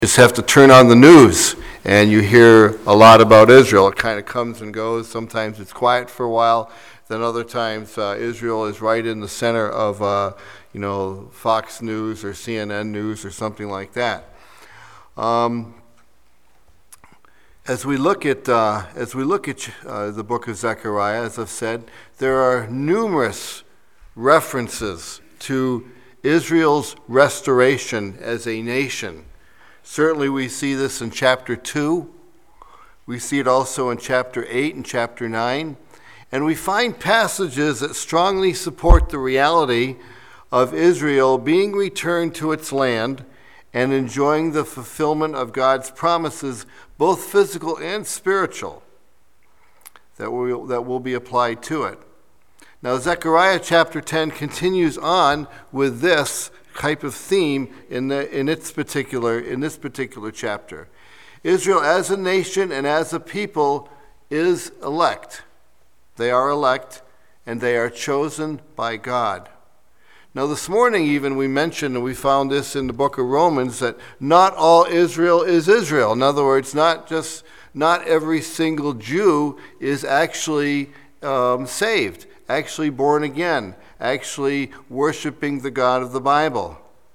Just have to turn on the news and you hear a lot about Israel. It kind of comes and goes. Sometimes it's quiet for a while. Then other times Israel is right in the center of Fox News or CNN News or something like that. As we look at the book of Zechariah, as I've said, there are numerous references to Israel's restoration as a nation. Certainly we see this in chapter 2. We see it also in chapter 8 and chapter 9. And we find passages that strongly support the reality of Israel being returned to its land and enjoying the fulfillment of God's promises, both physical and spiritual, that will be applied to it. Now, Zechariah chapter 10 continues on with this type of theme in this particular chapter. Israel as a nation and as a people is elect. They are elect and they are chosen by God. Now this morning even we mentioned, and we found this in the book of Romans, that not all Israel is Israel. In other words, not every single Jew is actually saved, actually born again, actually worshiping the God of the Bible.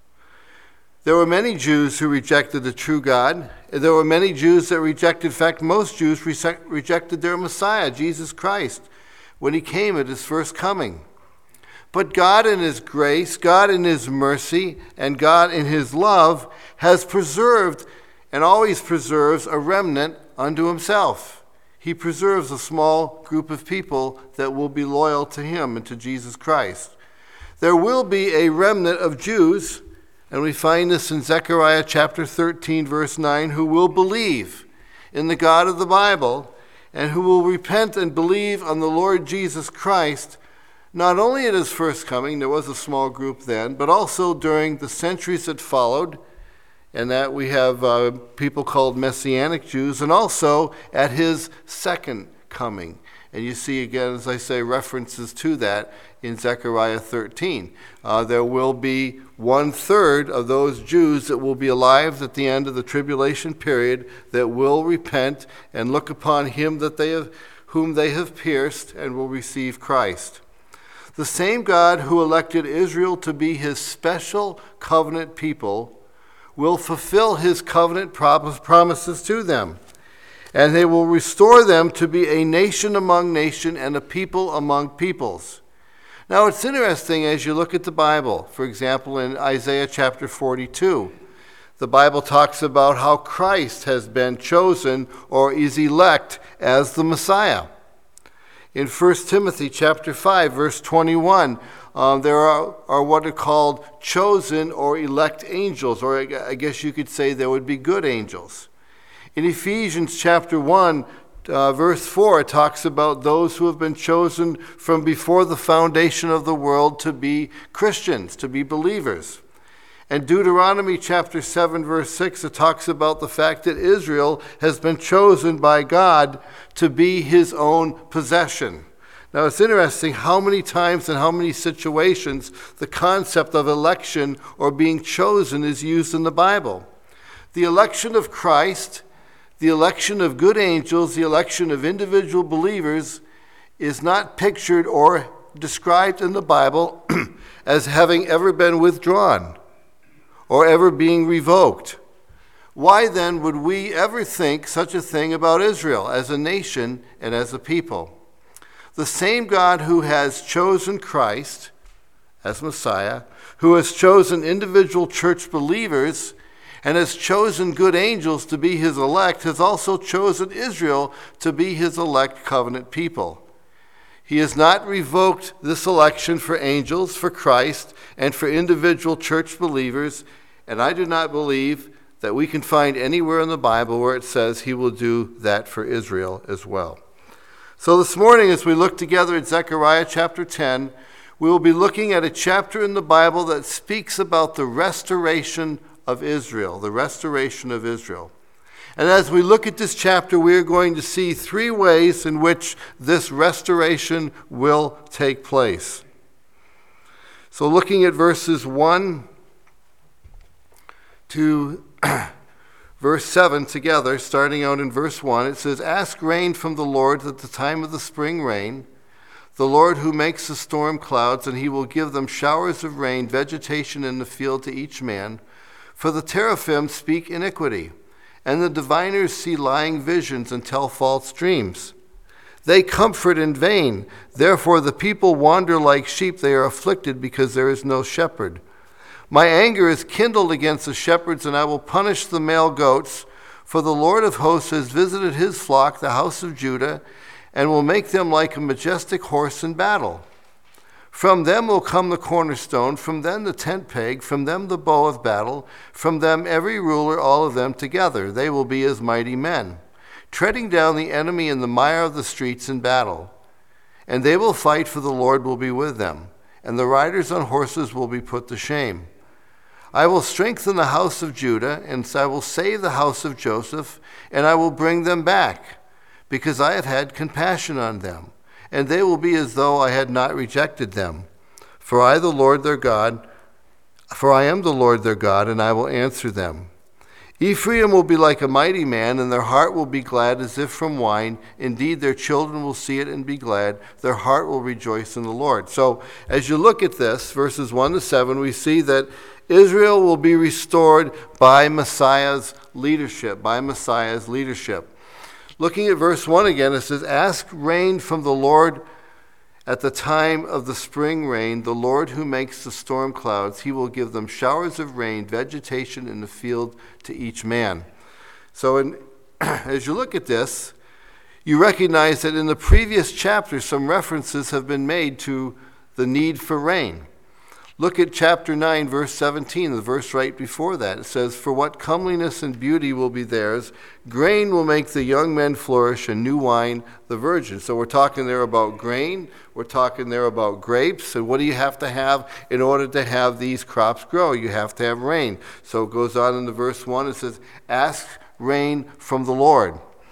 There were many Jews who rejected the true God. There were many Jews that rejected, in fact, most Jews rejected their Messiah, Jesus Christ, when he came at his first coming. But God in his grace, God in his mercy, and God in his love has preserved and always preserves a remnant unto himself. He preserves a small group of people that will be loyal to him and to Jesus Christ. There will be a remnant of Jews, and we find this in Zechariah chapter 13, verse 9, who will believe in the God of the Bible and who will repent and believe on the Lord Jesus Christ, not only at his first coming, there was a small group then, but also during the centuries that followed, and that we have people called Messianic Jews, and also at his second coming. And you see again, as I say, references to that in Zechariah 13. There will be 1/3 of those Jews that will be alive at the end of the tribulation period that will repent and look upon him whom they have pierced and will receive Christ. The same God who elected Israel to be his special covenant people will fulfill his covenant promises to them. And they will restore them to be a nation among nations and a people among peoples. Now it's interesting as you look at the Bible. For example, in Isaiah chapter 42, the Bible talks about how Christ has been chosen or is elect as the Messiah. In 1 Timothy chapter 5, verse 21, there are what are called chosen or elect angels, or I guess you could say there would be good angels. In Ephesians chapter 1, verse 4, it talks about those who have been chosen from before the foundation of the world to be Christians, to be believers. And Deuteronomy chapter 7, verse 6, it talks about the fact that Israel has been chosen by God to be his own possession. Now it's interesting how many times and how many situations the concept of election or being chosen is used in the Bible. The election of Christ, the election of good angels, the election of individual believers is not pictured or described in the Bible as having ever been withdrawn or ever being revoked. Why then would we ever think such a thing about Israel as a nation and as a people? The same God who has chosen Christ as Messiah, who has chosen individual church believers, and has chosen good angels to be his elect, has also chosen Israel to be his elect covenant people. He has not revoked this election for angels, for Christ, and for individual church believers, and I do not believe that we can find anywhere in the Bible where it says he will do that for Israel as well. So this morning, as we look together at Zechariah chapter 10, we will be looking at a chapter in the Bible that speaks about the restoration of Israel, the restoration of Israel. And as we look at this chapter, we are going to see 3 ways in which this restoration will take place. So looking at verses 1 to verse 7 together, starting out in verse 1. It says, "Ask rain from the Lord at the time of the spring rain, the Lord who makes the storm clouds, and he will give them showers of rain, vegetation in the field to each man. For the teraphim speak iniquity, and the diviners see lying visions and tell false dreams. They comfort in vain. Therefore the people wander like sheep. They are afflicted because there is no shepherd. My anger is kindled against the shepherds, and I will punish the male goats. For the Lord of hosts has visited his flock, the house of Judah, and will make them like a majestic horse in battle. From them will come the cornerstone, from them the tent peg, from them the bow of battle, from them every ruler, all of them together. They will be as mighty men, treading down the enemy in the mire of the streets in battle. And they will fight, for the Lord will be with them, and the riders on horses will be put to shame. I will strengthen the house of Judah, and I will save the house of Joseph, and I will bring them back, because I have had compassion on them, and they will be as though I had not rejected them. For I am the Lord their God, and I will answer them. Ephraim will be like a mighty man, and their heart will be glad as if from wine. Indeed, their children will see it and be glad. Their heart will rejoice in the Lord." So as you look at this, verses 1 to 7, we see that Israel will be restored by Messiah's leadership, Looking at verse 1 again, it says, "Ask rain from the Lord at the time of the spring rain, the Lord who makes the storm clouds. He will give them showers of rain, vegetation in the field to each man." So as you look at this, you recognize that in the previous chapter, some references have been made to the need for rain. Look at chapter 9, verse 17, the verse right before that. It says, "For what comeliness and beauty will be theirs, grain will make the young men flourish, and new wine the virgin." So we're talking there about grain, we're talking there about grapes, and what do you have to have in order to have these crops grow? You have to have rain. So it goes on in the verse 1, it says, "Ask rain from the Lord."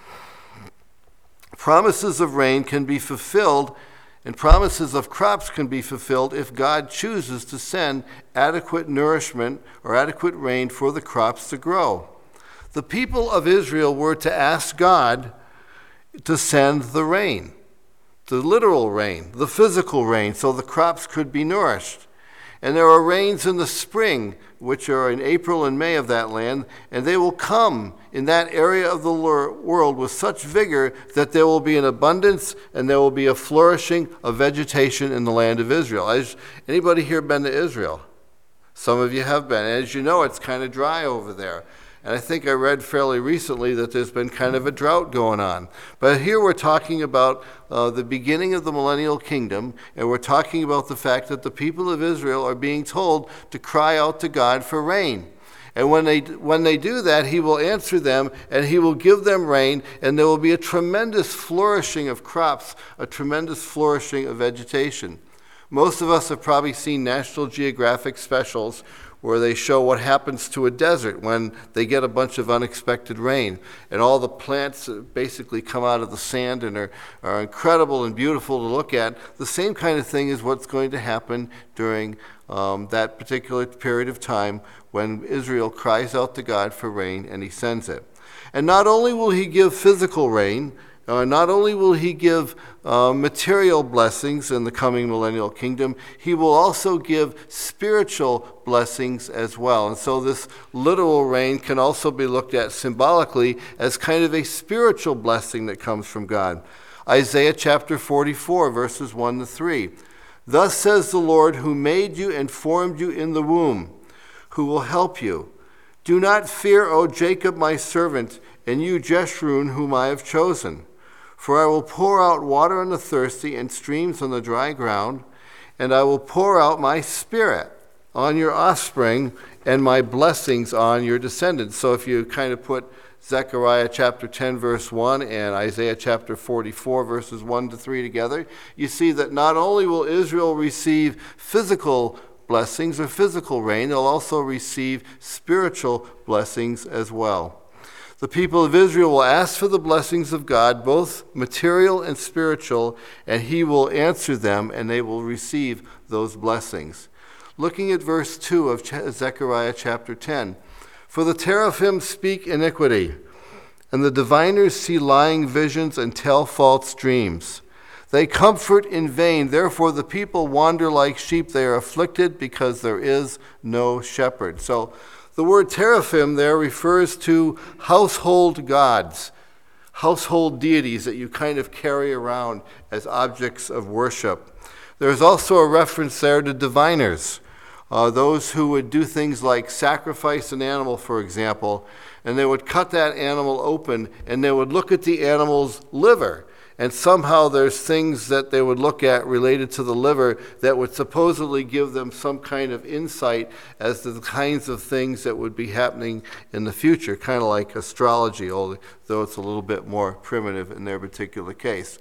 Promises of rain can be fulfilled, and promises of crops can be fulfilled if God chooses to send adequate nourishment or adequate rain for the crops to grow. The people of Israel were to ask God to send the rain, the literal rain, the physical rain, so the crops could be nourished. And there are rains in the spring, which are in April and May of that land, and they will come in that area of the world with such vigor that there will be an abundance and there will be a flourishing of vegetation in the land of Israel. Has anybody here been to Israel? Some of you have been. As you know, it's kind of dry over there. And I think I read fairly recently that there's been kind of a drought going on. But here we're talking about the beginning of the millennial kingdom, and we're talking about the fact that the people of Israel are being told to cry out to God for rain. And when they do that, he will answer them, and he will give them rain, and there will be a tremendous flourishing of crops, a tremendous flourishing of vegetation. Most of us have probably seen National Geographic specials where they show what happens to a desert when they get a bunch of unexpected rain. And all the plants basically come out of the sand and are incredible and beautiful to look at. The same kind of thing is what's going to happen during that particular period of time when Israel cries out to God for rain and he sends it. And not only will he give physical rain, not only will he give material blessings in the coming millennial kingdom, he will also give spiritual blessings as well. And so this literal rain can also be looked at symbolically as kind of a spiritual blessing that comes from God. Isaiah chapter 44, verses 1 to 3. "Thus says the Lord, who made you and formed you in the womb, who will help you. Do not fear, O Jacob, my servant, and you, Jeshurun, whom I have chosen. For I will pour out water on the thirsty and streams on the dry ground, and I will pour out my spirit on your offspring and my blessings on your descendants." So if you kind of put Zechariah chapter 10, verse 1 and Isaiah chapter 44, verses 1 to 3 together, you see that not only will Israel receive physical blessings or physical rain, they'll also receive spiritual blessings as well. The people of Israel will ask for the blessings of God, both material and spiritual, and he will answer them, and they will receive those blessings. Looking at verse 2 of Zechariah chapter 10, For the teraphim speak iniquity, and the diviners see lying visions and tell false dreams. They comfort in vain. Therefore the people wander like sheep. They are afflicted because there is no shepherd. So the word teraphim there refers to household gods, household deities that you kind of carry around as objects of worship. There's also a reference there to diviners, those who would do things like sacrifice an animal, for example, and they would cut that animal open and they would look at the animal's liver. And somehow there's things that they would look at related to the liver that would supposedly give them some kind of insight as to the kinds of things that would be happening in the future, kind of like astrology, though it's a little bit more primitive in their particular case.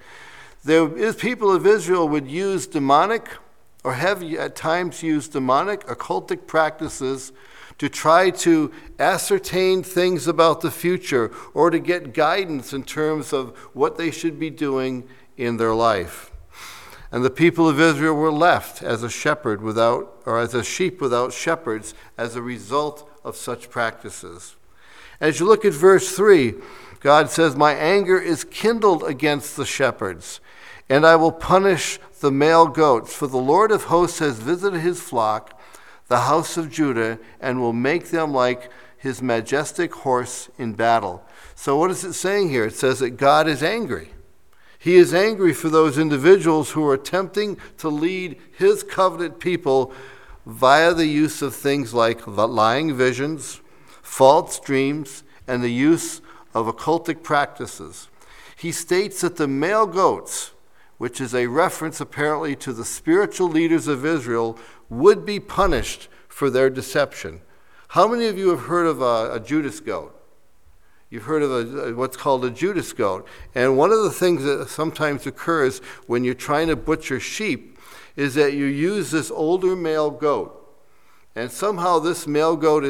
People of Israel would use demonic, or have at times used demonic, occultic practices to try to ascertain things about the future or to get guidance in terms of what they should be doing in their life. And the people of Israel were left as a shepherd without, or as a sheep without shepherds as a result of such practices. As you look at verse 3, God says, "My anger is kindled against the shepherds, and I will punish the male goats, for the Lord of hosts has visited his flock, the house of Judah, and will make them like his majestic horse in battle." So what is it saying here? It says that God is angry. He is angry for those individuals who are attempting to lead his covenant people via the use of things like lying visions, false dreams, and the use of occultic practices. He states that the male goats, which is a reference apparently to the spiritual leaders of Israel, would be punished for their deception. How many of you have heard of a Judas goat? You've heard of what's called a Judas goat. And one of the things that sometimes occurs when you're trying to butcher sheep is that you use this older male goat. And somehow this male goat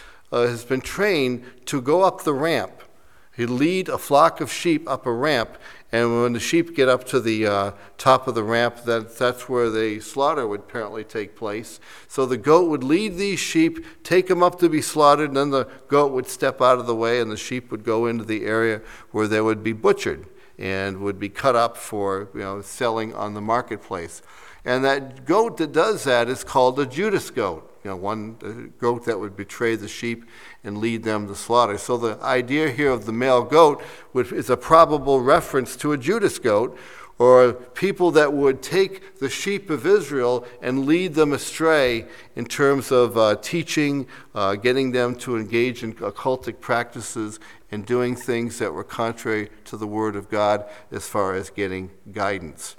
has been trained to go up the ramp. He'd lead a flock of sheep up a ramp, and when the sheep get up to the top of the ramp, that's where the slaughter would apparently take place. So the goat would lead these sheep, take them up to be slaughtered, and then the goat would step out of the way, and the sheep would go into the area where they would be butchered and would be cut up for selling on the marketplace. And that goat that does that is called a Judas goat. One goat that would betray the sheep and lead them to slaughter. So the idea here of the male goat is a probable reference to a Judas goat, or people that would take the sheep of Israel and lead them astray in terms of teaching, getting them to engage in occultic practices and doing things that were contrary to the Word of God as far as getting guidance.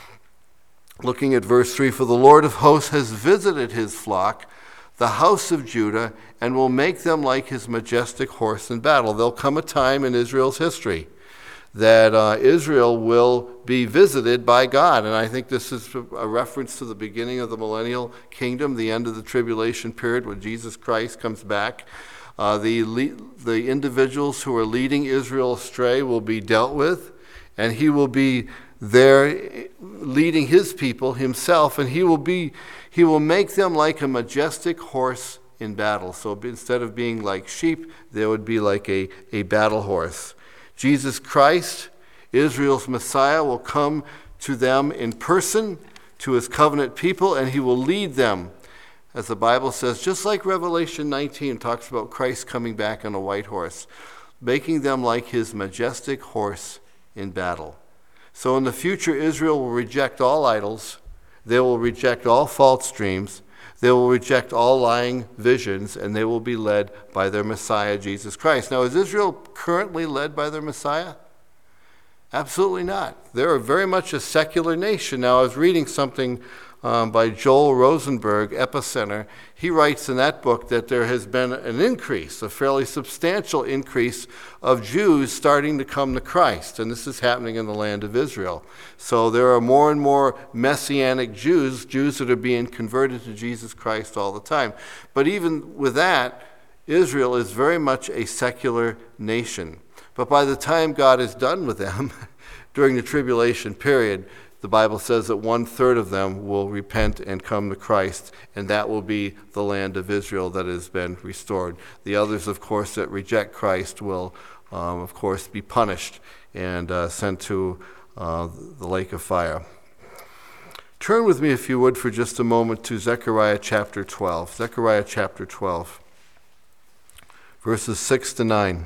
Looking at verse 3, "For the Lord of hosts has visited his flock, the house of Judah, and will make them like his majestic horse in battle." There'll come a time in Israel's history that Israel will be visited by God. And I think this is a reference to the beginning of the millennial kingdom, the end of the tribulation period when Jesus Christ comes back. The individuals who are leading Israel astray will be dealt with, and he will be there leading his people himself, and he will make them like a majestic horse in battle. So instead of being like sheep, they would be like a battle horse. Jesus Christ, Israel's Messiah, will come to them in person, to his covenant people, and he will lead them, as the Bible says, just like Revelation 19 talks about Christ coming back on a white horse, making them like his majestic horse in battle. So in the future, Israel will reject all idols. They will reject all false dreams. They will reject all lying visions, and they will be led by their Messiah, Jesus Christ. Now, is Israel currently led by their Messiah? Absolutely not. They're very much a secular nation. Now, I was reading something by Joel Rosenberg, Epicenter. He writes in that book that there has been an increase, a fairly substantial increase of Jews starting to come to Christ, and this is happening in the land of Israel. So there are more and more Messianic Jews that are being converted to Jesus Christ all the time. But even with that, Israel is very much a secular nation. But by the time God is done with them, during the tribulation period, the Bible says that 1/3 of them will repent and come to Christ, and that will be the land of Israel that has been restored. The others, of course, that reject Christ will, of course, be punished and sent to the lake of fire. Turn with me, if you would, for just a moment to Zechariah chapter 12. Zechariah chapter 12, verses 6 to 9.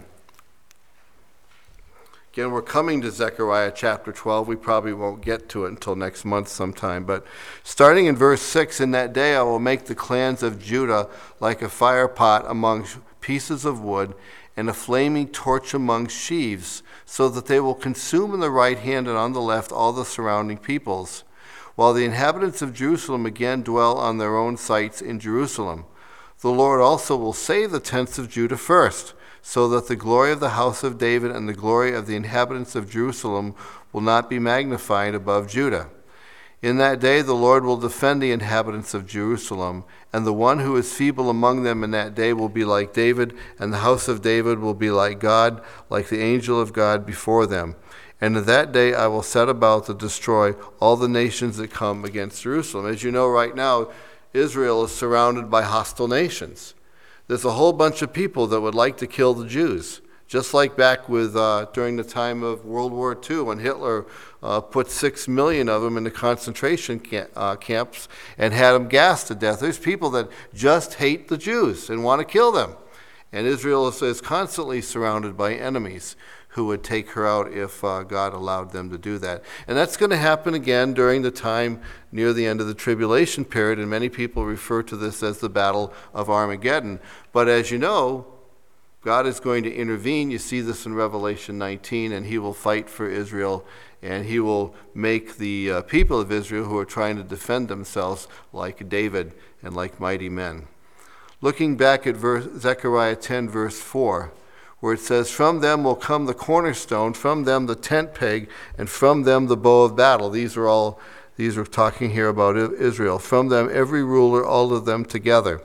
Again, we're coming to Zechariah chapter 12. We probably won't get to it until next month sometime. But starting in verse 6, "In that day I will make the clans of Judah like a fire pot among pieces of wood, and a flaming torch among sheaves, so that they will consume on the right hand and on the left all the surrounding peoples, while the inhabitants of Jerusalem again dwell on their own sites in Jerusalem. The Lord also will save the tents of Judah first, so that the glory of the house of David and the glory of the inhabitants of Jerusalem will not be magnified above Judah. In that day the Lord will defend the inhabitants of Jerusalem, and the one who is feeble among them in that day will be like David, and the house of David will be like God, like the angel of God before them. And in that day I will set about to destroy all the nations that come against Jerusalem." As you know, right now, Israel is surrounded by hostile nations. There's a whole bunch of people that would like to kill the Jews, just like back with during the time of World War II, when Hitler put 6 million of them in the concentration camps and had them gassed to death. There's people that just hate the Jews and want to kill them. And Israel is constantly surrounded by enemies who would take her out if God allowed them to do that. And that's going to happen again during the time near the end of the tribulation period, and many people refer to this as the Battle of Armageddon. But as you know, God is going to intervene. You see this in Revelation 19, and he will fight for Israel, and he will make the people of Israel who are trying to defend themselves like David and like mighty men. Looking back at Zechariah 10, verse 4, where it says, "From them will come the cornerstone, from them the tent peg, and from them the bow of battle." These are talking here about Israel. "From them every ruler, all of them together."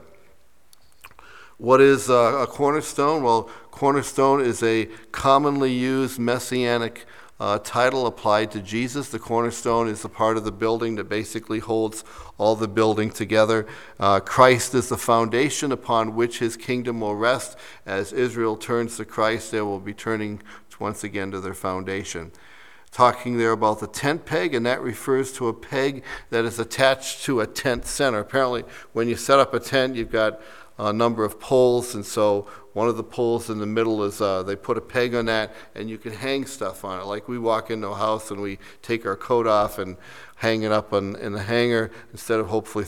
What is a cornerstone? Well, cornerstone is a commonly used messianic title applied to Jesus. The cornerstone is the part of the building that basically holds all the building together. Christ is the foundation upon which his kingdom will rest. As Israel turns to Christ, they will be turning once again to their foundation. Talking there about the tent peg, and that refers to a peg that is attached to a tent center. Apparently, when you set up a tent, you've got a number of poles, and so one of the poles in the middle is they put a peg on that, and you can hang stuff on it. Like we walk into a house and we take our coat off and hang it up in the hanger instead of hopefully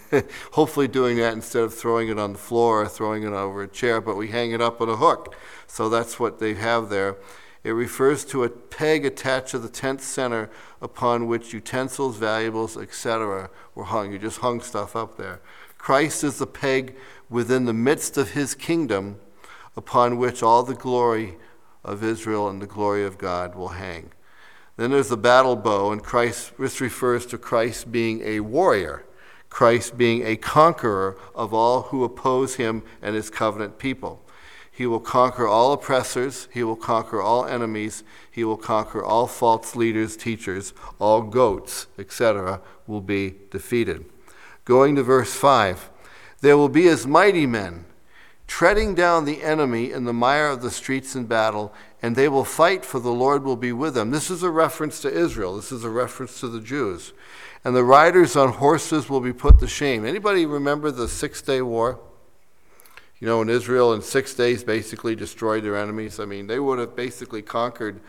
doing that instead of throwing it on the floor or throwing it over a chair, but we hang it up on a hook. So that's what they have there. It refers to a peg attached to the tent center upon which utensils, valuables, etc. were hung. You just hung stuff up there. Christ is the peg within the midst of his kingdom upon which all the glory of Israel and the glory of God will hang. Then there's the battle bow, and this refers to Christ being a warrior, Christ being a conqueror of all who oppose him and his covenant people. He will conquer all oppressors, he will conquer all enemies, he will conquer all false leaders, teachers, all goats, etc. will be defeated. Going to verse 5, "There will be as mighty men, treading down the enemy in the mire of the streets in battle, and they will fight, for the Lord will be with them." This is a reference to Israel. This is a reference to the Jews. "And the riders on horses will be put to shame." Anybody remember the 6-day war? You know, when Israel in 6 days basically destroyed their enemies. I mean, they would have basically conquered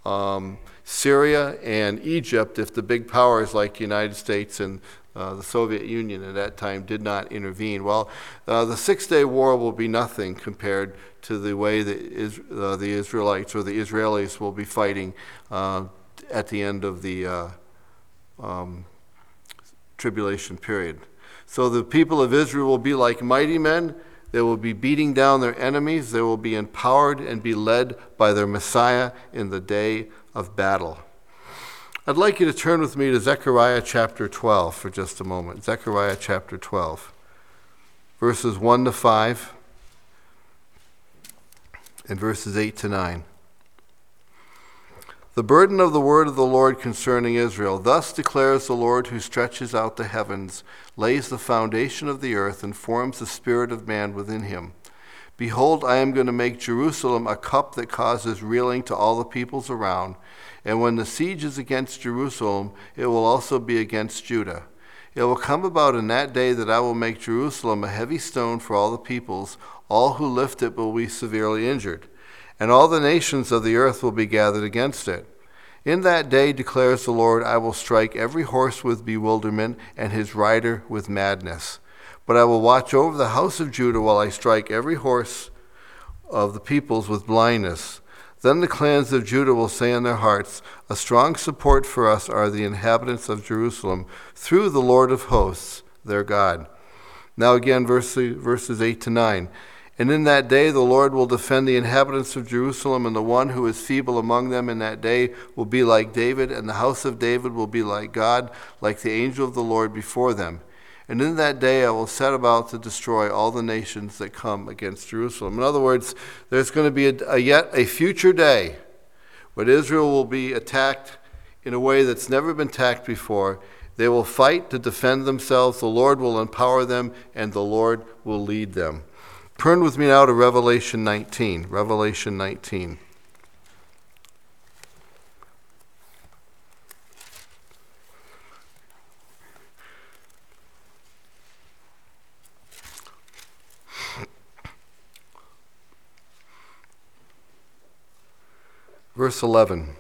Syria and Egypt if the big powers like the United States and the Soviet Union at that time did not intervene. Well, the 6-day war will be nothing compared to the way the Israelites or the Israelis will be fighting at the end of the tribulation period. So the people of Israel will be like mighty men. They will be beating down their enemies. They will be empowered and be led by their Messiah in the day of battle. I'd like you to turn with me to Zechariah chapter 12 for just a moment. Zechariah chapter 12, verses 1 to 5 and verses 8 to 9. The burden of the word of the Lord concerning Israel. Thus declares the Lord, who stretches out the heavens, lays the foundation of the earth, and forms the spirit of man within him. Behold, I am going to make Jerusalem a cup that causes reeling to all the peoples around. And when the siege is against Jerusalem, it will also be against Judah. It will come about in that day that I will make Jerusalem a heavy stone for all the peoples. All who lift it will be severely injured, and all the nations of the earth will be gathered against it. In that day, declares the Lord, I will strike every horse with bewilderment and his rider with madness. But I will watch over the house of Judah while I strike every horse of the peoples with blindness. Then the clans of Judah will say in their hearts, a strong support for us are the inhabitants of Jerusalem, through the Lord of hosts, their God. Now again, verses 8 to 9. And in that day the Lord will defend the inhabitants of Jerusalem, and the one who is feeble among them in that day will be like David, and the house of David will be like God, like the angel of the Lord before them. And in that day I will set about to destroy all the nations that come against Jerusalem. In other words, there's going to be yet a future day when Israel will be attacked in a way that's never been attacked before. They will fight to defend themselves. The Lord will empower them, and the Lord will lead them. Turn with me now to Revelation 19. Revelation 19. Verse 11.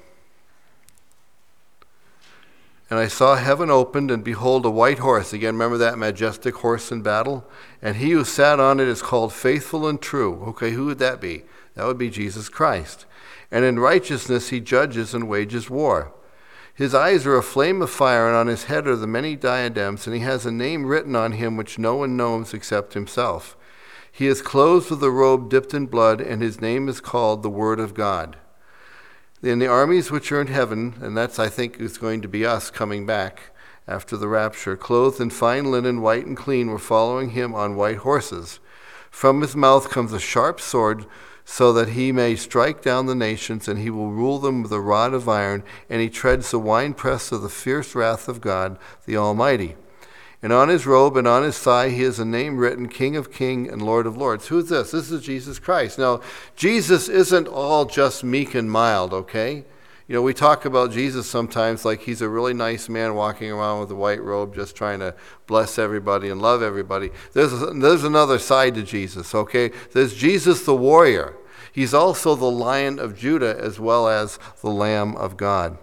And I saw heaven opened, and behold, a white horse. Again, remember that majestic horse in battle? And he who sat on it is called Faithful and True. Okay, who would that be? That would be Jesus Christ. And in righteousness he judges and wages war. His eyes are a flame of fire, and on his head are the many diadems, and he has a name written on him which no one knows except himself. He is clothed with a robe dipped in blood, and his name is called the Word of God. In the armies which are in heaven, and that's, I think, is going to be us coming back after the rapture, clothed in fine linen, white and clean, were following him on white horses. From his mouth comes a sharp sword, so that he may strike down the nations, and he will rule them with a rod of iron, and he treads the winepress of the fierce wrath of God, the Almighty. And on his robe and on his thigh he has a name written, King of Kings and Lord of Lords. Who's this? This is Jesus Christ. Now, Jesus isn't all just meek and mild, okay? You know, we talk about Jesus sometimes like he's a really nice man walking around with a white robe just trying to bless everybody and love everybody. There's another side to Jesus, okay? There's Jesus the warrior. He's also the Lion of Judah as well as the Lamb of God.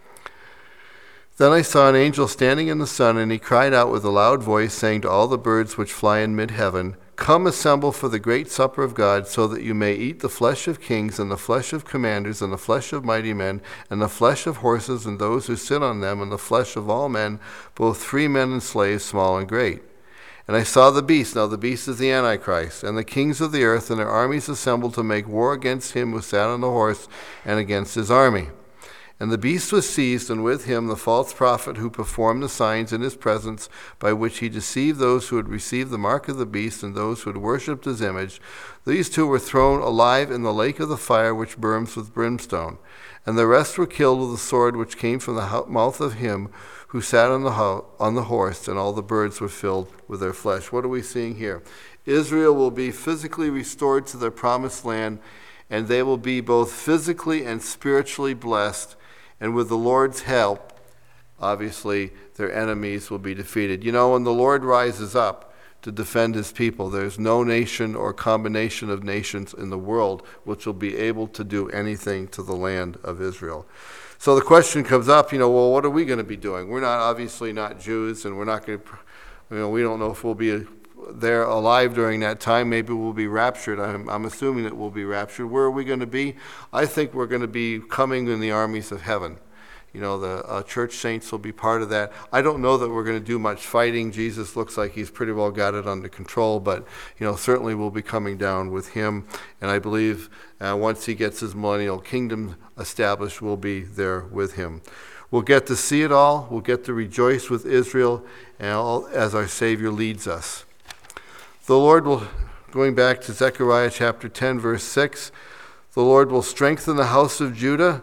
Then I saw an angel standing in the sun, and he cried out with a loud voice, saying to all the birds which fly in mid-heaven, Come assemble for the great supper of God, so that you may eat the flesh of kings, and the flesh of commanders, and the flesh of mighty men, and the flesh of horses, and those who sit on them, and the flesh of all men, both free men and slaves, small and great. And I saw the beast. Now the beast is the Antichrist, and the kings of the earth and their armies assembled to make war against him who sat on the horse and against his army. And the beast was seized, and with him the false prophet who performed the signs in his presence, by which he deceived those who had received the mark of the beast and those who had worshipped his image. These two were thrown alive in the lake of the fire which burns with brimstone. And the rest were killed with the sword which came from the mouth of him who sat on the horse, and all the birds were filled with their flesh. What are we seeing here? Israel will be physically restored to their promised land, and they will be both physically and spiritually blessed. And with the Lord's help, obviously, their enemies will be defeated. You know, when the Lord rises up to defend his people, there's no nation or combination of nations in the world which will be able to do anything to the land of Israel. So the question comes up, well, what are we going to be doing? We're obviously not Jews, and we're not going to, we don't know if we'll be there alive during that time. Maybe we'll be raptured. I'm assuming that we'll be raptured. Where are we going to be? I think we're going to be coming in the armies of heaven. The church saints will be part of that. I don't know that we're going to do much fighting. Jesus looks like he's pretty well got it under control, but certainly we'll be coming down with him. And I believe once he gets his millennial kingdom established, we'll be there with him. We'll get to see it all. We'll get to rejoice with Israel as our Savior leads us. The Lord will, going back to Zechariah chapter 10, verse 6, the Lord will strengthen the house of Judah,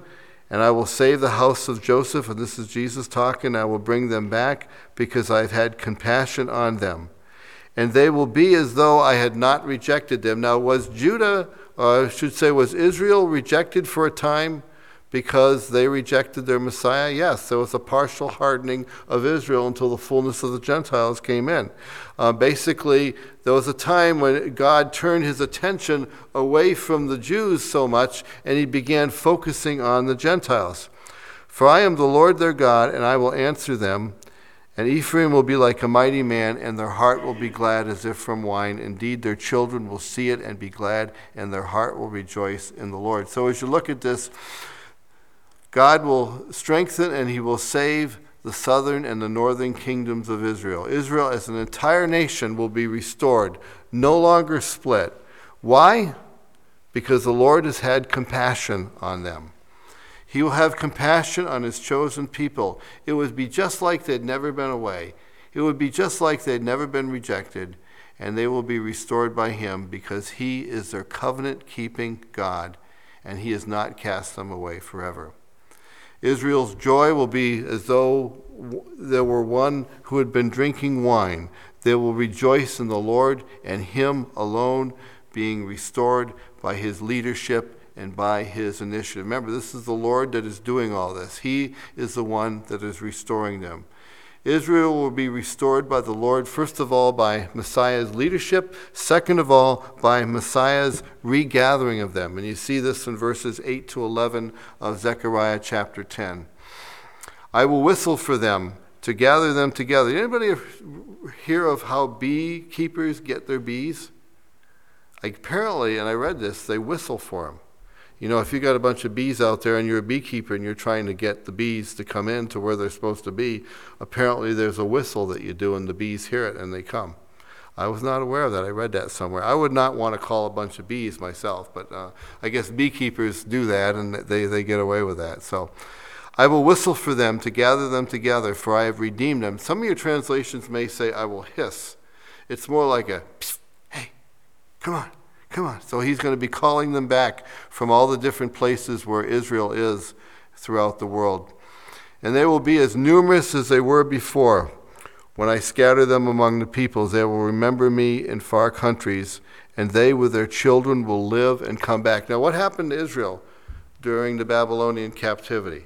And I will save the house of Joseph, and this is Jesus talking, I will bring them back because I've had compassion on them. And they will be as though I had not rejected them. Now, was Israel rejected for a time because they rejected their Messiah? Yes, there was a partial hardening of Israel until the fullness of the Gentiles came in. Basically, there was a time when God turned his attention away from the Jews so much, and he began focusing on the Gentiles. For I am the Lord their God, and I will answer them. And Ephraim will be like a mighty man, and their heart will be glad as if from wine. Indeed, their children will see it and be glad, and their heart will rejoice in the Lord. So as you look at this, God will strengthen and he will save the southern and the northern kingdoms of Israel. Israel as an entire nation will be restored, no longer split. Why? Because the Lord has had compassion on them. He will have compassion on his chosen people. It would be just like they'd never been away. It would be just like they'd never been rejected, and they will be restored by him because he is their covenant-keeping God, and he has not cast them away forever. Israel's joy will be as though there were one who had been drinking wine. They will rejoice in the Lord and him alone, being restored by his leadership and by his initiative. Remember, this is the Lord that is doing all this. He is the one that is restoring them. Israel will be restored by the Lord, first of all, by Messiah's leadership, second of all, by Messiah's regathering of them. And you see this in verses 8 to 11 of Zechariah chapter 10. I will whistle for them to gather them together. Anybody hear of how beekeepers get their bees? Apparently, and I read this, they whistle for them. You know, if you got a bunch of bees out there and you're a beekeeper and you're trying to get the bees to come in to where they're supposed to be, apparently there's a whistle that you do and the bees hear it and they come. I was not aware of that. I read that somewhere. I would not want to call a bunch of bees myself, but I guess beekeepers do that and they get away with that. So I will whistle for them to gather them together, for I have redeemed them. Some of your translations may say I will hiss. It's more like a, psst, hey, come on. Come on. So he's going to be calling them back from all the different places where Israel is throughout the world. And they will be as numerous as they were before. When I scatter them among the peoples, they will remember me in far countries, and they with their children will live and come back. Now, what happened to Israel during the Babylonian captivity?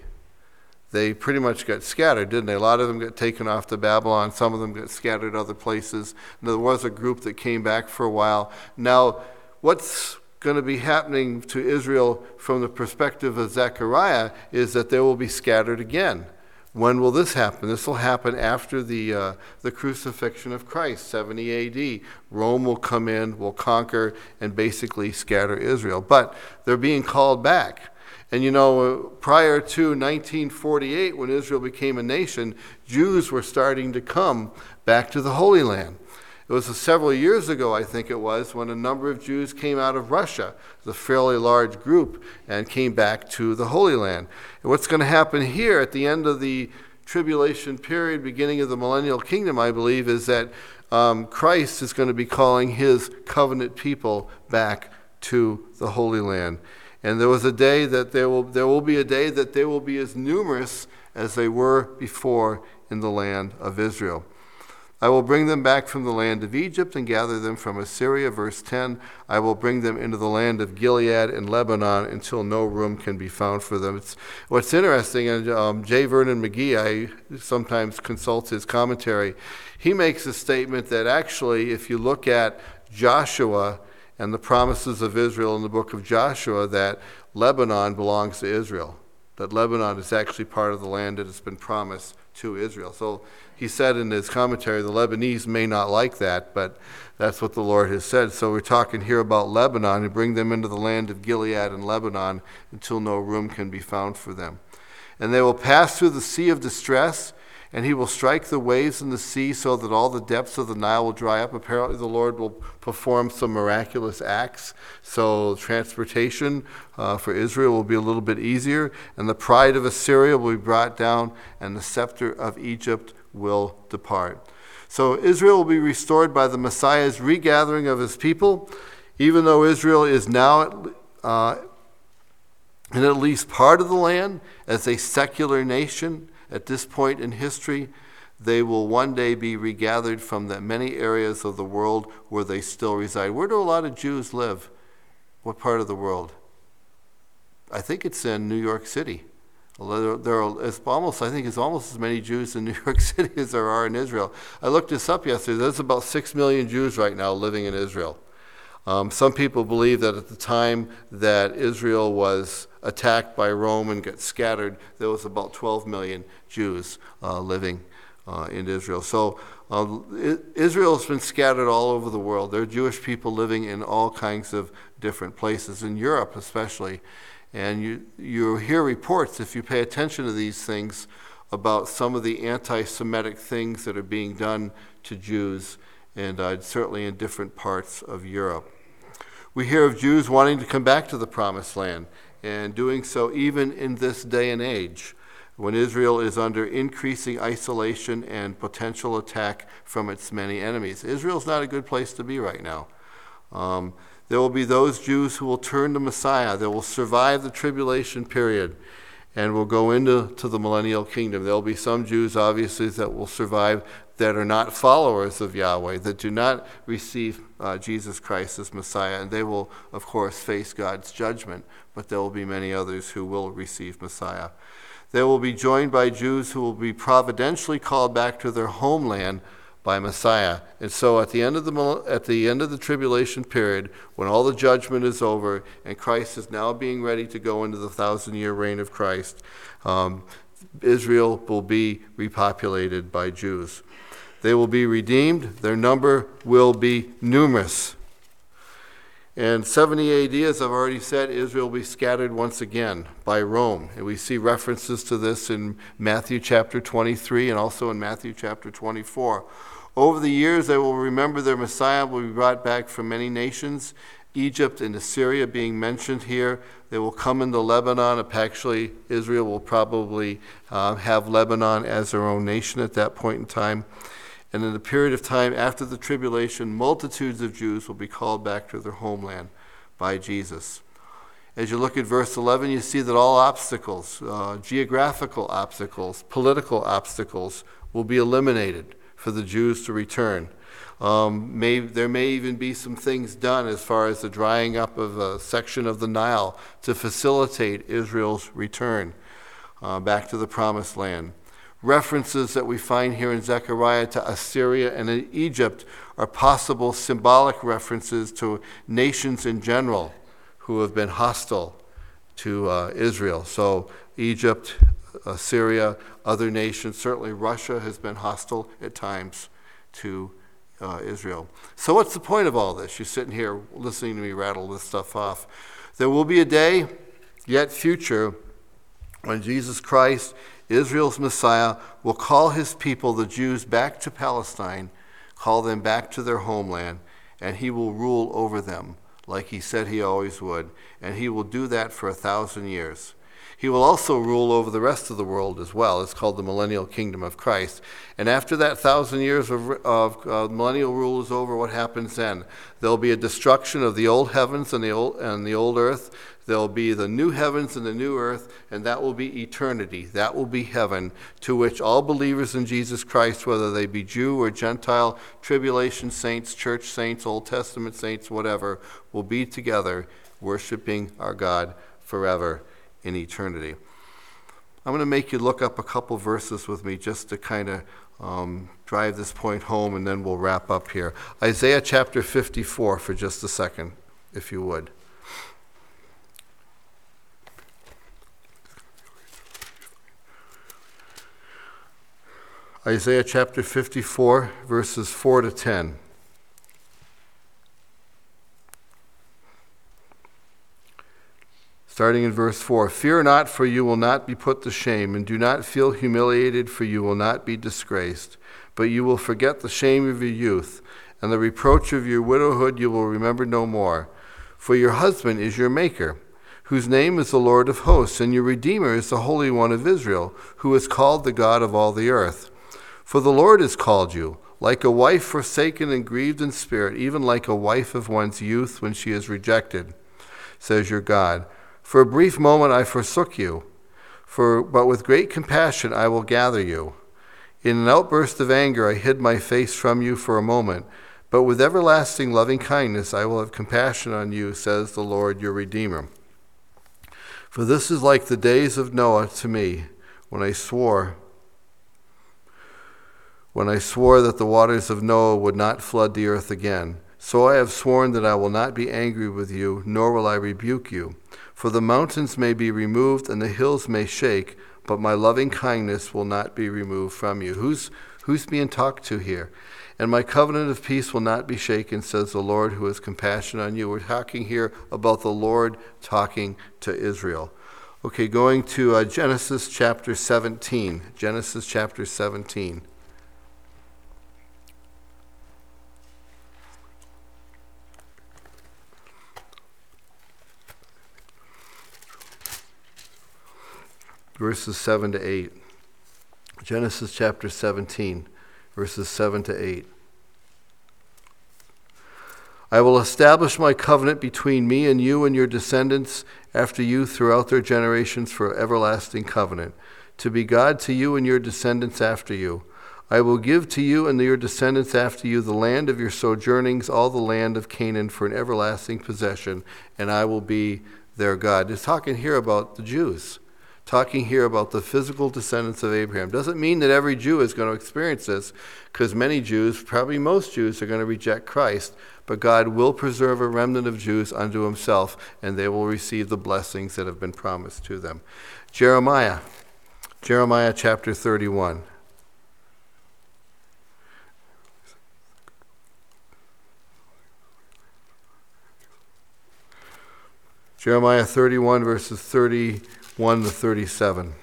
They pretty much got scattered, didn't they? A lot of them got taken off to Babylon. Some of them got scattered other places. And there was a group that came back for a while. Now, what's going to be happening to Israel from the perspective of Zechariah is that they will be scattered again. When will this happen? This will happen after the crucifixion of Christ, 70 A.D. Rome will come in, will conquer, and basically scatter Israel. But they're being called back. And you know, prior to 1948, when Israel became a nation, Jews were starting to come back to the Holy Land. It was several years ago, I think it was, when a number of Jews came out of Russia. It was a fairly large group and came back to the Holy Land. And what's going to happen here at the end of the tribulation period, beginning of the millennial kingdom, I believe, is that Christ is going to be calling his covenant people back to the Holy Land. And there was a day that there will be a day that they will be as numerous as they were before in the land of Israel. I will bring them back from the land of Egypt and gather them from Assyria. Verse 10, I will bring them into the land of Gilead and Lebanon until no room can be found for them. What's interesting, and J. Vernon McGee, I sometimes consult his commentary, he makes a statement that actually, if you look at Joshua and the promises of Israel in the book of Joshua, that Lebanon belongs to Israel, that Lebanon is actually part of the land that has been promised to Israel. So he said in his commentary, the Lebanese may not like that, but that's what the Lord has said. So we're talking here about Lebanon, and bring them into the land of Gilead and Lebanon until no room can be found for them. And they will pass through the sea of distress, and he will strike the waves in the sea so that all the depths of the Nile will dry up. Apparently the Lord will perform some miraculous acts, so transportation for Israel will be a little bit easier, and the pride of Assyria will be brought down, and the scepter of Egypt will depart. So Israel will be restored by the Messiah's regathering of his people. Even though Israel is now in at least part of the land as a secular nation at this point in history, they will one day be regathered from the many areas of the world where they still reside. Where do a lot of Jews live? What part of the world? I think it's in New York City. It's almost as many Jews in New York City as there are in Israel. I looked this up yesterday. There's about 6 million Jews right now living in Israel. Some people believe that at the time that Israel was attacked by Rome and got scattered, there was about 12 million Jews living in Israel. So Israel has been scattered all over the world. There are Jewish people living in all kinds of different places, in Europe especially. And you hear reports, if you pay attention to these things, about some of the anti-Semitic things that are being done to Jews, and certainly in different parts of Europe. We hear of Jews wanting to come back to the Promised Land, and doing so even in this day and age, when Israel is under increasing isolation and potential attack from its many enemies. Israel's not a good place to be right now. There will be those Jews who will turn to Messiah. They will survive the tribulation period and will go into the millennial kingdom. There will be some Jews, obviously, that will survive that are not followers of Yahweh, that do not receive Jesus Christ as Messiah. And they will, of course, face God's judgment. But there will be many others who will receive Messiah. They will be joined by Jews who will be providentially called back to their homeland by Messiah. And so at the end of the tribulation period, when all the judgment is over and Christ is now being ready to go into the 1,000-year reign of Christ, Israel will be repopulated by Jews. They will be redeemed. Their number will be numerous. In 70 AD, as I've already said, Israel will be scattered once again by Rome. And we see references to this in Matthew chapter 23 and also in Matthew chapter 24. Over the years, they will remember their Messiah will be brought back from many nations, Egypt and Assyria being mentioned here. They will come into Lebanon. Actually, Israel will probably have Lebanon as their own nation at that point in time. And in the period of time after the tribulation, multitudes of Jews will be called back to their homeland by Jesus. As you look at verse 11, you see that all obstacles, geographical obstacles, political obstacles, will be eliminated for the Jews to return. There may even be some things done as far as the drying up of a section of the Nile to facilitate Israel's return back to the Promised Land. References that we find here in Zechariah to Assyria and in Egypt are possible symbolic references to nations in general who have been hostile to Israel. So Egypt, Assyria, other nations, certainly Russia has been hostile at times to Israel. So what's the point of all this? You're sitting here listening to me rattle this stuff off. There will be a day, yet future, when Jesus Christ, Israel's Messiah, will call his people, the Jews, back to Palestine, call them back to their homeland, and he will rule over them like he said he always would. And he will do that for 1,000 years. He will also rule over the rest of the world as well. It's called the millennial kingdom of Christ. And after that 1,000 years of millennial rule is over, what happens then? There'll be a destruction of the old heavens and the old earth. There'll be the new heavens and the new earth, and that will be eternity. That will be heaven, to which all believers in Jesus Christ, whether they be Jew or Gentile, tribulation saints, church saints, Old Testament saints, whatever, will be together worshiping our God forever in eternity. I'm going to make you look up a couple verses with me just to kind of drive this point home, and then we'll wrap up here. Isaiah chapter 54 for just a second, if you would. Isaiah chapter 54, verses 4 to 10. Starting in verse 4, "Fear not, for you will not be put to shame, and do not feel humiliated, for you will not be disgraced. But you will forget the shame of your youth, and the reproach of your widowhood you will remember no more. For your husband is your maker, whose name is the Lord of hosts, and your Redeemer is the Holy One of Israel, who is called the God of all the earth. For the Lord has called you, like a wife forsaken and grieved in spirit, even like a wife of one's youth when she is rejected, says your God. For a brief moment I forsook you, but with great compassion I will gather you. In an outburst of anger I hid my face from you for a moment, but with everlasting loving kindness I will have compassion on you, says the Lord your Redeemer. For this is like the days of Noah to me, when I swore that the waters of Noah would not flood the earth again. So I have sworn that I will not be angry with you, nor will I rebuke you. For the mountains may be removed and the hills may shake, but my loving kindness will not be removed from you. Who's being talked to here? And my covenant of peace will not be shaken, says the Lord who has compassion on you. We're talking here about the Lord talking to Israel. Okay, going to Genesis chapter 17. Genesis chapter 17. Verses 7 to 8. Genesis chapter 17, verses 7 to 8. I will establish my covenant between me and you and your descendants after you throughout their generations for an everlasting covenant, to be God to you and your descendants after you. I will give to you and your descendants after you the land of your sojournings, all the land of Canaan for an everlasting possession, and I will be their God. It's talking here about the Jews. Talking here about the physical descendants of Abraham. Doesn't mean that every Jew is going to experience this, because many Jews, probably most Jews, are going to reject Christ, but God will preserve a remnant of Jews unto himself, and they will receive the blessings that have been promised to them. Jeremiah chapter 31. Jeremiah 31, verses 31 to 37.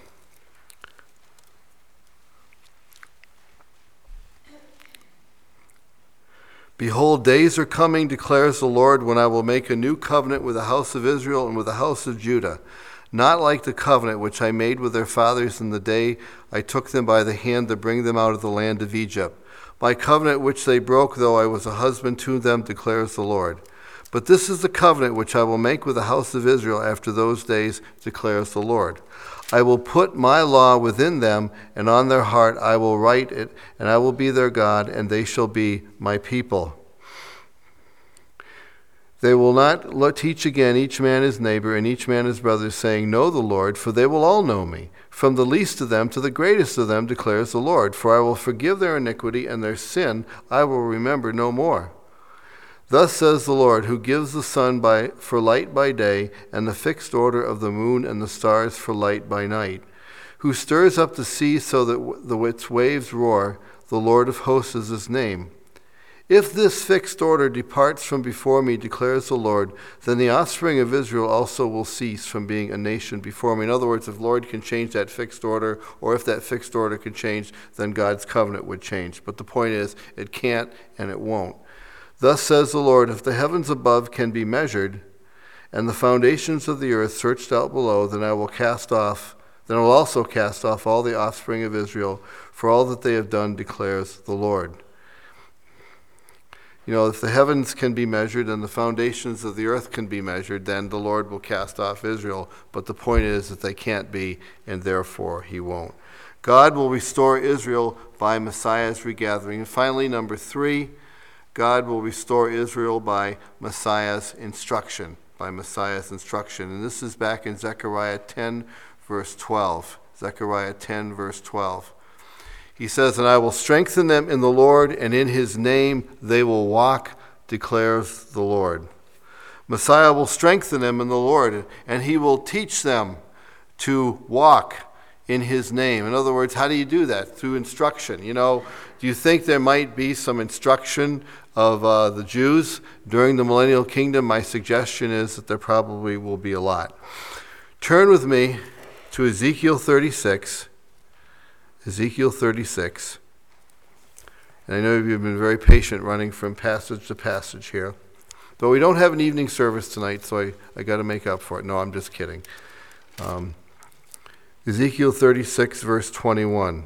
Behold, days are coming, declares the Lord, when I will make a new covenant with the house of Israel and with the house of Judah, not like the covenant which I made with their fathers in the day I took them by the hand to bring them out of the land of Egypt. My covenant which they broke, though I was a husband to them, declares the Lord. But this is the covenant which I will make with the house of Israel after those days, declares the Lord. I will put my law within them, and on their heart I will write it, and I will be their God, and they shall be my people. They will not teach again each man his neighbor and each man his brother, saying, Know the Lord, for they will all know me. From the least of them to the greatest of them, declares the Lord. For I will forgive their iniquity, and their sin I will remember no more. Thus says the Lord, who gives the sun for light by day, and the fixed order of the moon and the stars for light by night, who stirs up the sea so that its waves roar, the Lord of hosts is his name. If this fixed order departs from before me, declares the Lord, then the offspring of Israel also will cease from being a nation before me. In other words, if the Lord can change that fixed order, or if that fixed order can change, then God's covenant would change. But the point is, it can't and it won't. Thus says the Lord, if the heavens above can be measured, and the foundations of the earth searched out below, then I will also cast off all the offspring of Israel for all that they have done, declares the Lord. You know, if the heavens can be measured and the foundations of the earth can be measured, then the Lord will cast off Israel. But the point is that they can't be, and therefore he won't. God will restore Israel by Messiah's regathering. And finally, number 3, God will restore Israel by Messiah's instruction. By Messiah's instruction. And this is back in Zechariah 10, verse 12. Zechariah 10, verse 12. He says, And I will strengthen them in the Lord, and in his name they will walk, declares the Lord. Messiah will strengthen them in the Lord, and he will teach them to walk in his name. In other words, how do you do that? Through instruction. You know, do you think there might be some instruction of the Jews during the millennial kingdom? My suggestion is that there probably will be a lot. Turn with me to Ezekiel 36. Ezekiel 36. And I know you've been very patient running from passage to passage here. But we don't have an evening service tonight, so I got to make up for it. No, I'm just kidding. Ezekiel 36, verse 21.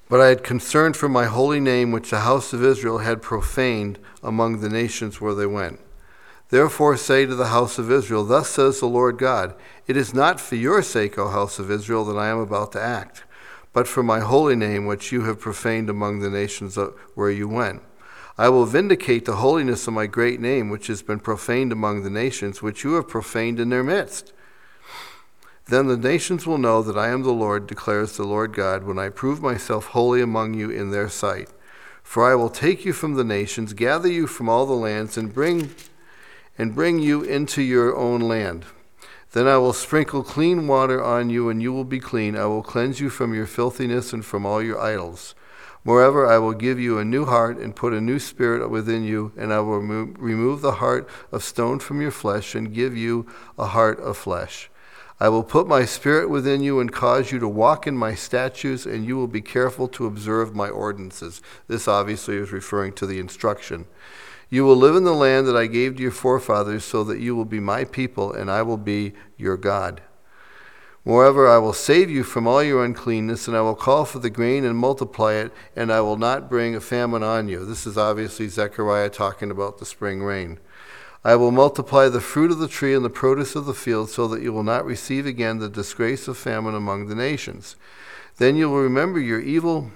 But I had concern for my holy name, which the house of Israel had profaned among the nations where they went. Therefore say to the house of Israel, thus says the Lord God, it is not for your sake, O house of Israel, that I am about to act, but for my holy name, which you have profaned among the nations where you went. I will vindicate the holiness of my great name, which has been profaned among the nations, which you have profaned in their midst. Then the nations will know that I am the Lord, declares the Lord God, when I prove myself holy among you in their sight. For I will take you from the nations, gather you from all the lands, and bring you into your own land. Then I will sprinkle clean water on you, and you will be clean. I will cleanse you from your filthiness and from all your idols. Moreover, I will give you a new heart and put a new spirit within you, and I will remove the heart of stone from your flesh and give you a heart of flesh. I will put my spirit within you and cause you to walk in my statutes, and you will be careful to observe my ordinances. This obviously is referring to the instruction. You will live in the land that I gave to your forefathers, so that you will be my people, and I will be your God. Moreover, I will save you from all your uncleanness, and I will call for the grain and multiply it, and I will not bring a famine on you. This is obviously Zechariah talking about the spring rain. I will multiply the fruit of the tree and the produce of the field, so that you will not receive again the disgrace of famine among the nations. Then you will remember your evil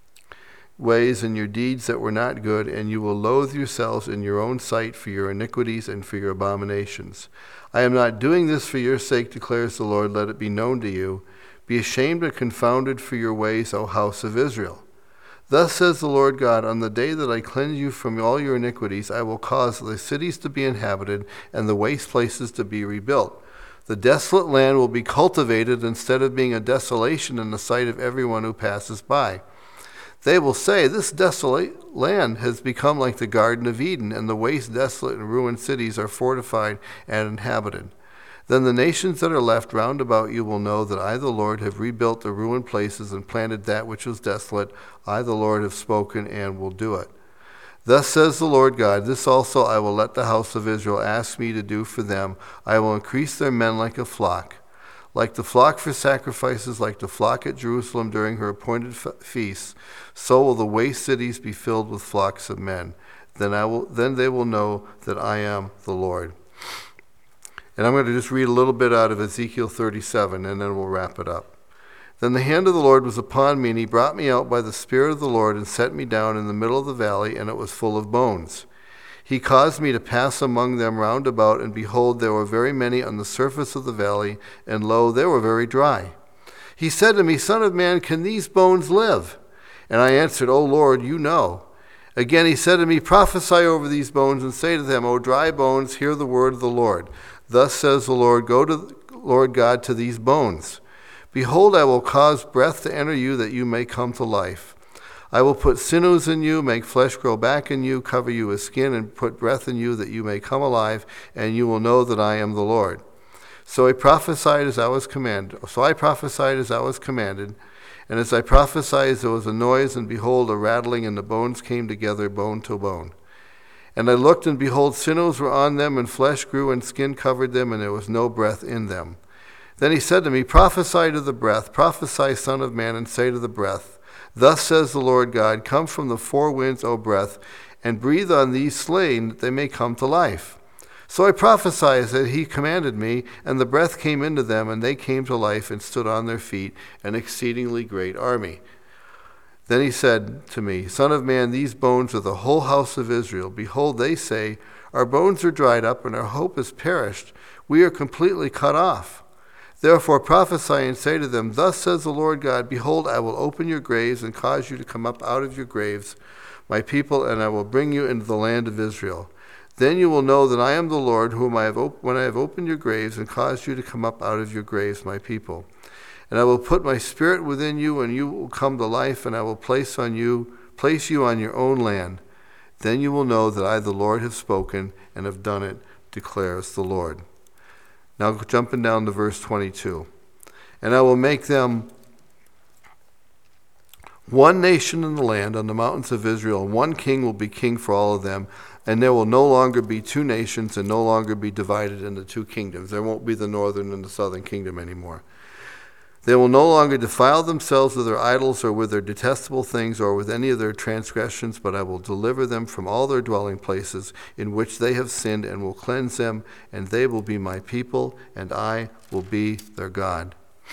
ways and your deeds that were not good, and you will loathe yourselves in your own sight for your iniquities and for your abominations. I am not doing this for your sake, declares the Lord. Let it be known to you. Be ashamed and confounded for your ways, O house of Israel. Thus says the Lord God, on the day that I cleanse you from all your iniquities, I will cause the cities to be inhabited and the waste places to be rebuilt. The desolate land will be cultivated instead of being a desolation in the sight of everyone who passes by. They will say, this desolate land has become like the Garden of Eden, and the waste, desolate, and ruined cities are fortified and inhabited. Then the nations that are left round about you will know that I, the Lord, have rebuilt the ruined places and planted that which was desolate. I, the Lord, have spoken and will do it. Thus says the Lord God, this also I will let the house of Israel ask me to do for them. I will increase their men like a flock. Like the flock for sacrifices, like the flock at Jerusalem during her appointed feasts, so will the waste cities be filled with flocks of men. Then they will know that I am the Lord. And I'm going to just read a little bit out of Ezekiel 37, and then we'll wrap it up. Then the hand of the Lord was upon me, and he brought me out by the Spirit of the Lord and set me down in the middle of the valley, and it was full of bones. He caused me to pass among them round about, and behold, there were very many on the surface of the valley, and lo, they were very dry. He said to me, Son of man, can these bones live? And I answered, O Lord, you know. Again he said to me, Prophesy over these bones, and say to them, O dry bones, hear the word of the Lord. Thus says the Lord, Go to the Lord God to these bones. Behold, I will cause breath to enter you, that you may come to life. I will put sinews in you, make flesh grow back in you, cover you with skin, and put breath in you, that you may come alive, and you will know that I am the Lord. So I prophesied as I was commanded, and as I prophesied, there was a noise, and behold, a rattling, and the bones came together, bone to bone. And I looked, and behold, sinews were on them, and flesh grew, and skin covered them, and there was no breath in them. Then he said to me, Prophesy to the breath, prophesy, Son of man, and say to the breath, Thus says the Lord God, Come from the four winds, O breath, and breathe on these slain, that they may come to life. So I prophesied as he commanded me, and the breath came into them, and they came to life and stood on their feet, an exceedingly great army. Then he said to me, Son of man, these bones are the whole house of Israel. Behold, they say, Our bones are dried up, and our hope is perished. We are completely cut off. Therefore prophesy and say to them, Thus says the Lord God, Behold, I will open your graves and cause you to come up out of your graves, my people, and I will bring you into the land of Israel. Then you will know that I am the Lord, when I have opened your graves and caused you to come up out of your graves, my people. And I will put my spirit within you, and you will come to life, and I will place you on your own land. Then you will know that I, the Lord, have spoken and have done it, declares the Lord. Now jumping down to verse 22. And I will make them one nation in the land on the mountains of Israel, and one king will be king for all of them. And there will no longer be two nations, and no longer be divided into two kingdoms. There won't be the northern and the southern kingdom anymore. They will no longer defile themselves with their idols or with their detestable things or with any of their transgressions, but I will deliver them from all their dwelling places in which they have sinned and will cleanse them, and they will be my people, and I will be their God.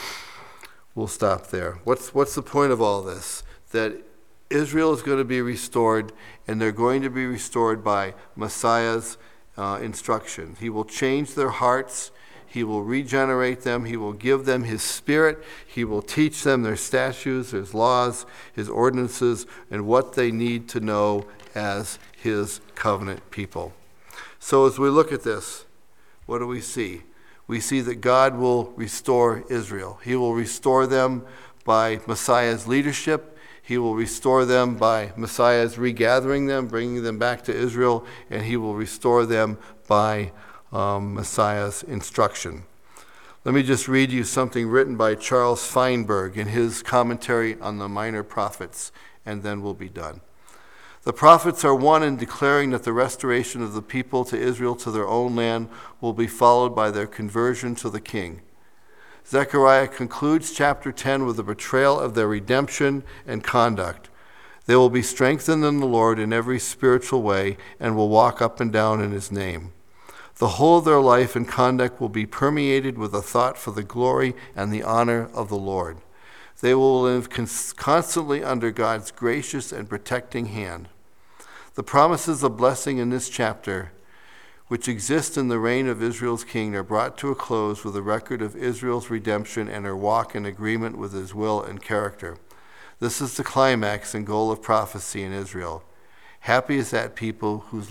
We'll stop there. What's the point of all this? That Israel is going to be restored, and they're going to be restored by Messiah's instruction. He will change their hearts. He will regenerate them. He will give them his spirit. He will teach them their statutes, his laws, his ordinances, and what they need to know as his covenant people. So as we look at this, what do we see? We see that God will restore Israel. He will restore them by Messiah's leadership. He will restore them by Messiah's regathering them, bringing them back to Israel, and he will restore them by Messiah's instruction. Let me just read you something written by Charles Feinberg in his commentary on the Minor Prophets, and then we'll be done. The prophets are one in declaring that the restoration of the people to Israel to their own land will be followed by their conversion to the king. Zechariah concludes chapter 10 with a betrayal of their redemption and conduct. They will be strengthened in the Lord in every spiritual way and will walk up and down in his name. The whole of their life and conduct will be permeated with a thought for the glory and the honor of the Lord. They will live constantly under God's gracious and protecting hand. The promises of blessing in this chapter, which exist in the reign of Israel's king, are brought to a close with a record of Israel's redemption and her walk in agreement with his will and character. This is the climax and goal of prophecy in Israel. Happy is that people whose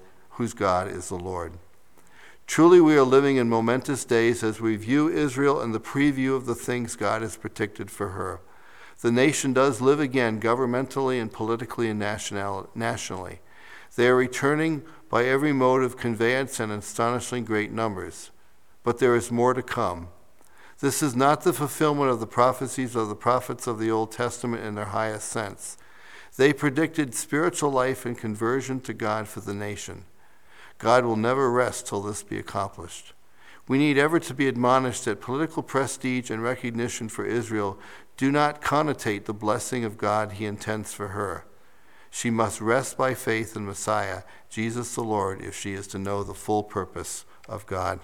God is the Lord. Truly we are living in momentous days as we view Israel in the preview of the things God has predicted for her. The nation does live again governmentally and politically and nationally. They are returning by every mode of conveyance in astonishingly great numbers. But there is more to come. This is not the fulfillment of the prophecies of the prophets of the Old Testament in their highest sense. They predicted spiritual life and conversion to God for the nation. God will never rest till this be accomplished. We need ever to be admonished that political prestige and recognition for Israel do not connotate the blessing of God he intends for her. She must rest by faith in Messiah, Jesus the Lord, if she is to know the full purpose of God.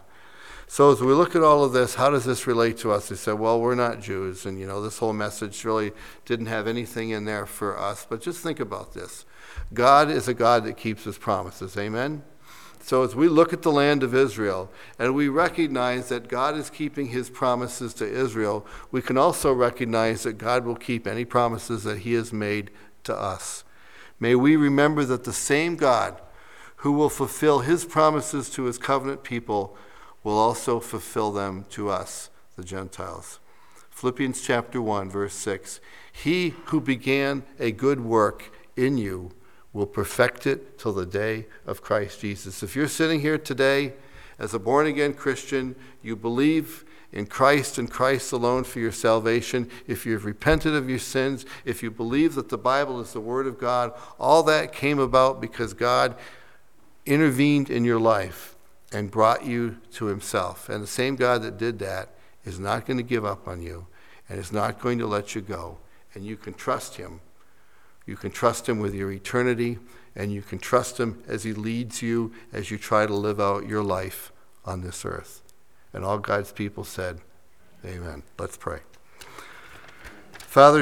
So as we look at all of this, how does this relate to us? They said, well, we're not Jews, and this whole message really didn't have anything in there for us. But just think about this. God is a God that keeps his promises. Amen? So as we look at the land of Israel and we recognize that God is keeping his promises to Israel, we can also recognize that God will keep any promises that he has made to us. May we remember that the same God who will fulfill his promises to his covenant people will also fulfill them to us, the Gentiles. Philippians chapter 1, verse 6. He who began a good work in you will perfect it till the day of Christ Jesus. If you're sitting here today as a born-again Christian, you believe in Christ and Christ alone for your salvation, if you've repented of your sins, if you believe that the Bible is the Word of God, all that came about because God intervened in your life and brought you to himself. And the same God that did that is not going to give up on you and is not going to let you go. And you can trust him. You can trust him with your eternity, and you can trust him as he leads you as you try to live out your life on this earth. And all God's people said, amen. Let's pray. Father,